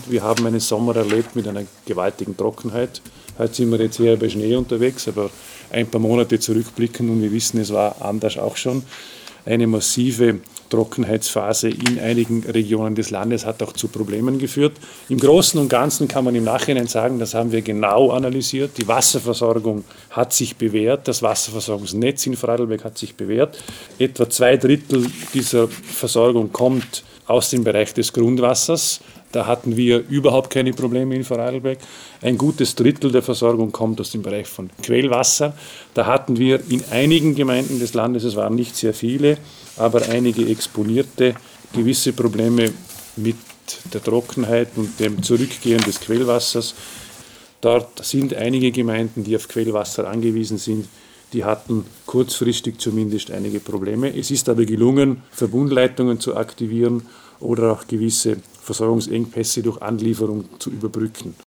Wir haben einen Sommer erlebt mit einer gewaltigen Trockenheit. Heute sind wir jetzt eher bei Schnee unterwegs, aber ein paar Monate zurückblicken und wir wissen, es war anders auch schon. Eine massive Trockenheitsphase in einigen Regionen des Landes hat auch zu Problemen geführt. Im Großen und Ganzen kann man im Nachhinein sagen, das haben wir genau analysiert. Die Wasserversorgung hat sich bewährt, das Wasserversorgungsnetz in Vorarlberg hat sich bewährt. Etwa 2/3 dieser Versorgung kommt aus dem Bereich des Grundwassers. Da hatten wir überhaupt keine Probleme in Vorarlberg. Ein gutes Drittel der Versorgung kommt aus dem Bereich von Quellwasser. Da hatten wir in einigen Gemeinden des Landes, es waren nicht sehr viele, aber einige exponierte, gewisse Probleme mit der Trockenheit und dem Zurückgehen des Quellwassers. Dort sind einige Gemeinden, die auf Quellwasser angewiesen sind, die hatten kurzfristig zumindest einige Probleme. Es ist aber gelungen, Verbundleitungen zu aktivieren oder auch gewisse Versorgungsengpässe durch Anlieferung zu überbrücken.